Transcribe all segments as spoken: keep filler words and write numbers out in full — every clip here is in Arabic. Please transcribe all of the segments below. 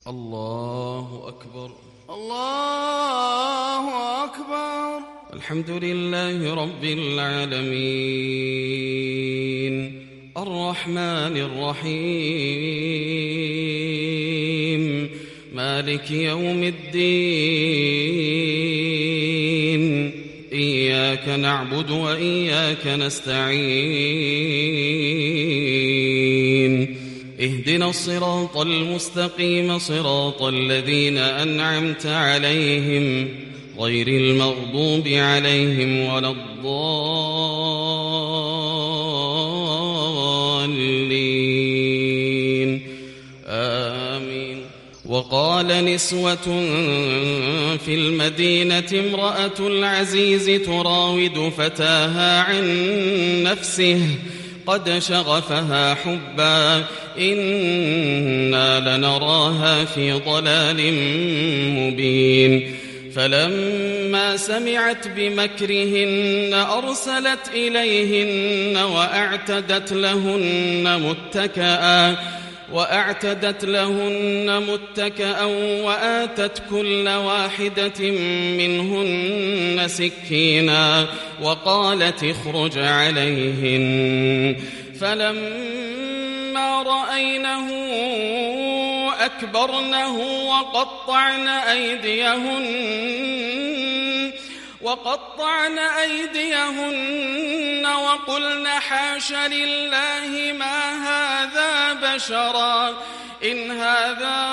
الله أكبر الله أكبر. الحمد لله رب العالمين الرحمن الرحيم مالك يوم الدين إياك نعبد وإياك نستعين اهدنا الصراط المستقيم صراط الذين أنعمت عليهم غير المغضوب عليهم ولا الضالين آمين. وقال نسوة في المدينة امرأة العزيز تراود فتاها عن نفسه قد شغفها حبا إنا لنراها في ضلال مبين. فلما سمعت بمكرهن أرسلت إليهن وأعتدت لهن متكئا وأعتدت لهن متكئا وآتت كل واحدة منهن سكينا وقالت اخرج عليهن. فلما رأينه أكبرنه وقطعن أيديهن وقطعن أيديهن وقلن حاش لله ما هذا بشرا إن هذا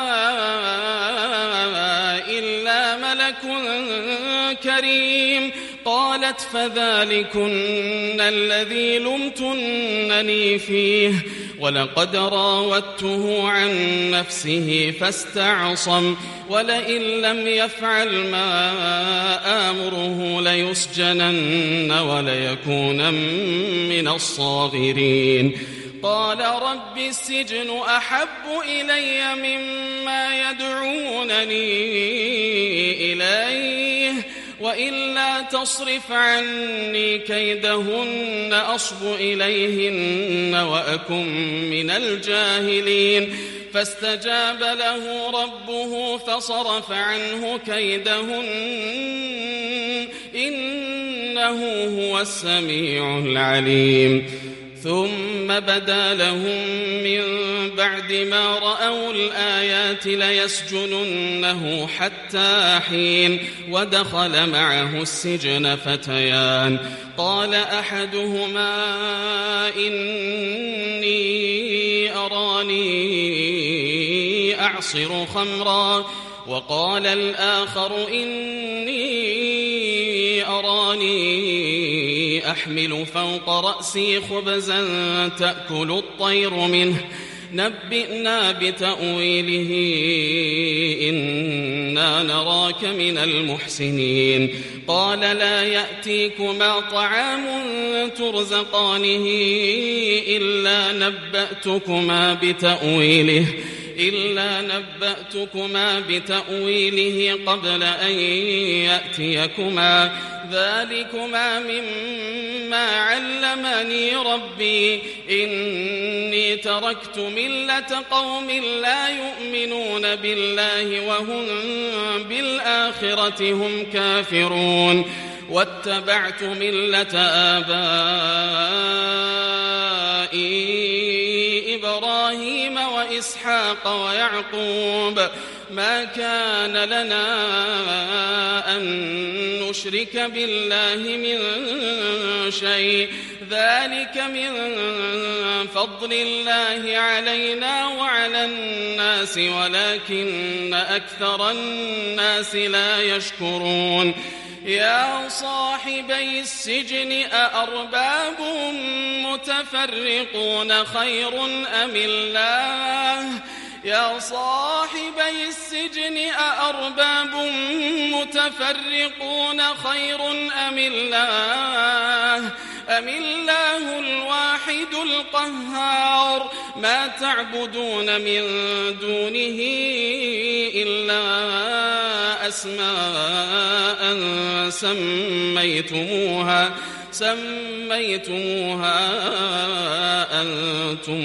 إلا ملك كريم. قالت فذلكن الذي لمتنني فيه ولقد راودته عن نفسه فاستعصم ولئن لم يفعل ما آمره ليسجنن وليكون من الصاغرين. قال رب السجن أحب إلي مما يدعونني إليه وإلا تصرف عني كيدهن أصب إليهن وأكن من الجاهلين. فاستجاب له ربه فصرف عنه كيدهن إنه هو السميع العليم. ثم بدا لهم من بعد ما رأوا الآيات ليسجننه حتى حين. ودخل معه السجن فتيان قال أحدهما إني أراني أعصر خمرا وقال الآخر إني أراني أحمل فوق رأسي خبزا تأكل الطير منه نبئنا بتأويله إنا نراك من المحسنين. قال لا يأتيكما طعام ترزقانه إلا نبأتكما بتأويله إلا نبأتكما بتأويله قبل أن يأتيكما ذلكما مما علمني ربي إني تركت ملة قوم لا يؤمنون بالله وهم بالآخرة هم كافرون واتبعت ملة آبائي إبراهيم وإسحاق ويعقوب ما كان لنا أن نشرك بالله من شيء ذلك من فضل الله علينا وعلى الناس ولكن أكثر الناس لا يشكرون. يا صاحبي السجن أأرباب متفرقون خير أم الله يا صاحبي السجن أأرباب متفرقون خير أم الله أم الله الواحد القهار ما تعبدون من دونه إلا أسماء سميتموها سميتموها أنتم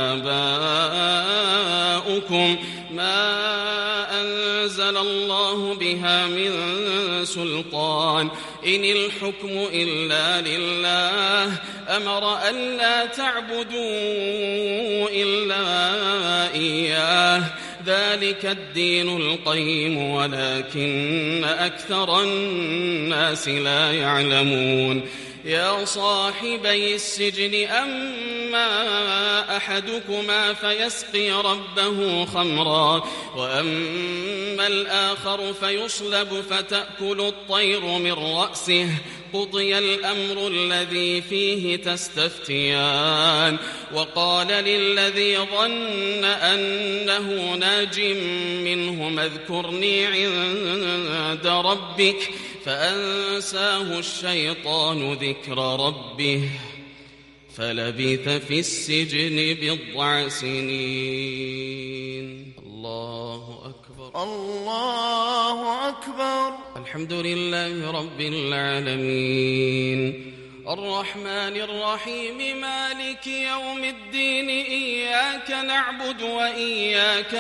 وآباؤكم ما أنزل الله بها من سلطان إن الحكم إلا لله أمر ألا تعبدوا إلا إياه ذلك الدين القيم ولكن أكثر الناس لا يعلمون يا صاحبي السجن أما أحدكما فيسقي ربه خمرا وأما الآخر فيصلب فتأكل الطير من رأسه قضي الأمر الذي فيه تستفتيان وقال للذي ظن أنه ناج منهما اذكرني عند ربك فأنساه الشيطان ذكر ربه فلبث في السجن بضع سنين. الله أكبر الله أكبر. الحمد لله رب العالمين الرحمن الرحيم مالك يوم الدين إياك نعبد وإياك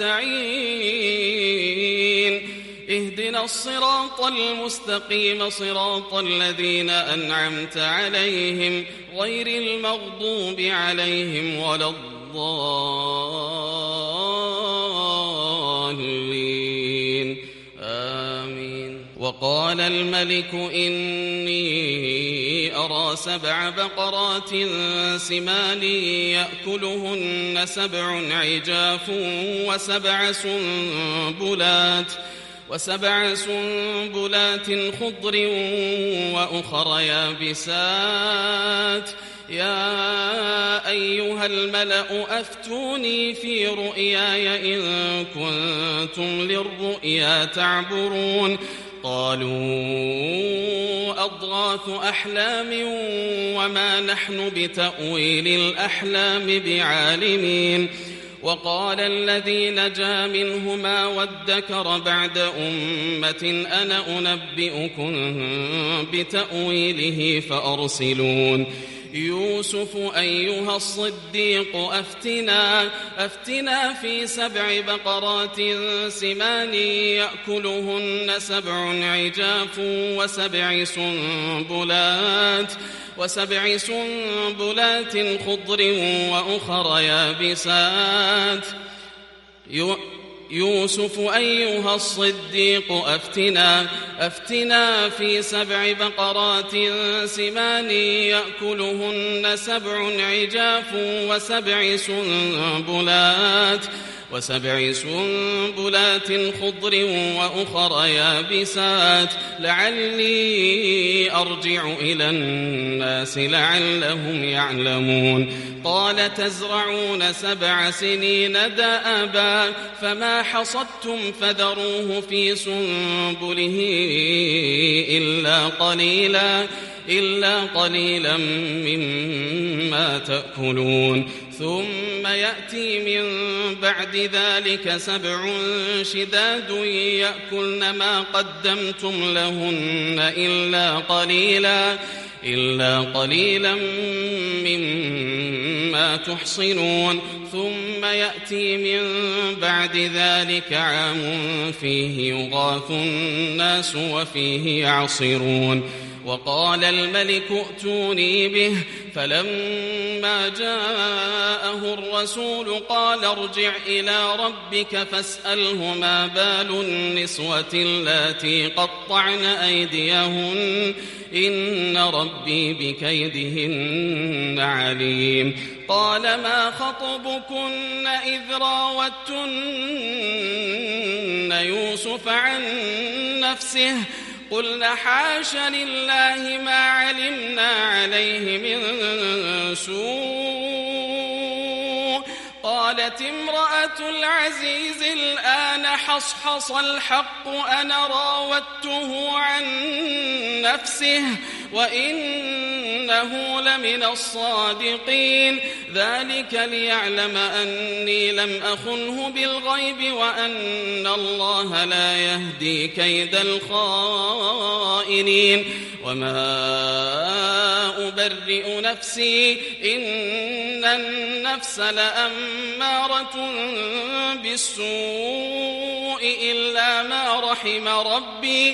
نستعين اهدنا الصراط المستقيم صراط الذين أنعمت عليهم غير المغضوب عليهم ولا الضالين آمين. وقال الملك إني أرى سبع بقرات سمان يأكلهن سبع عجاف وسبع سنبلات وسبع سنبلات خضر وأخر يابسات يا أيها الملأ أفتوني في رؤياي إن كنتم للرؤيا تعبرون قالوا أضغاث أحلام وما نحن بتأويل الأحلام بعالمين. وقال الذي نجا منهما وادكر بعد أمة أنا أنبئكم بتأويله فأرسلون يوسف أيها الصديق أفتنا أفتنا في سبع بقرات سمان يأكلهن سبع عجاف وسبع سنبلات وسبع سنبلات خضر وأخر يابسات يوسف أيها الصديق أفتنا أفتنا في سبع بقرات سمان يأكلهن سبع عجاف وسبع سنبلات وسبع سنبلات خضر وأخر يابسات لعلي أرجع إلى الناس لعلهم يعلمون. قال تزرعون سبع سنين دأبا فما حصدتم فذروه في سنبله إلا قليلا إلا قليلا مما تأكلون ثم يأتي من بعد ذلك سبع شداد يأكلن ما قدمتم لهن إلا قليلا إلا قليلا مما تحصنون ثم يأتي من بعد ذلك عام فيه يغاث الناس وفيه يعصرون. وقال الملك ائتوني به فلما جاءه الرسول قال ارجع إلى ربك فاسأله ما بال النسوة اللاتي قطعن أيديهن إن ربي بكيدهن عليم. قال ما خطبكن إذ راوتن يوسف عن نفسه قلنا حاش لله ما علمنا عليه من سوء. قالت امرأة العزيز الآن حصحص الحق أنا راودته عن نفسه وإنه لمن الصادقين ذلك ليعلم أني لم أخنه بالغيب وأن الله لا يهدي كيد الخائنين. وما أبرئ نفسي إن النفس لأمارة بالسوء إلا ما رحم ربي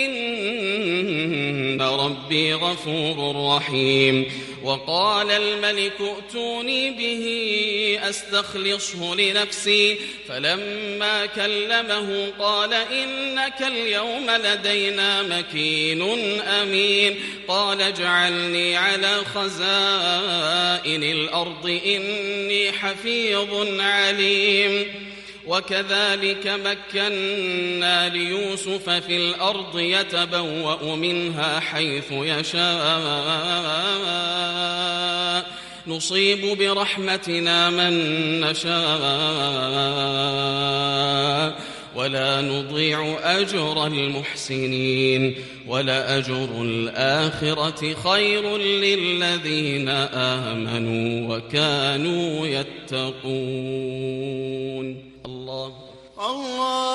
إن ربي غفور رحيم. وقال الملك ائتوني به أستخلصه لنفسي فلما كلمه قال إنك اليوم لدينا مكين أمين. قال اجعلني على خزائن الأرض إني حفيظ عليم. وكذلك مكنا ليوسف في الأرض يتبوأ منها حيث يشاء نصيب برحمتنا من نشاء ولا نضيع أجر المحسنين ولأجر الآخرة خير للذين آمنوا وكانوا يتقون. الله الله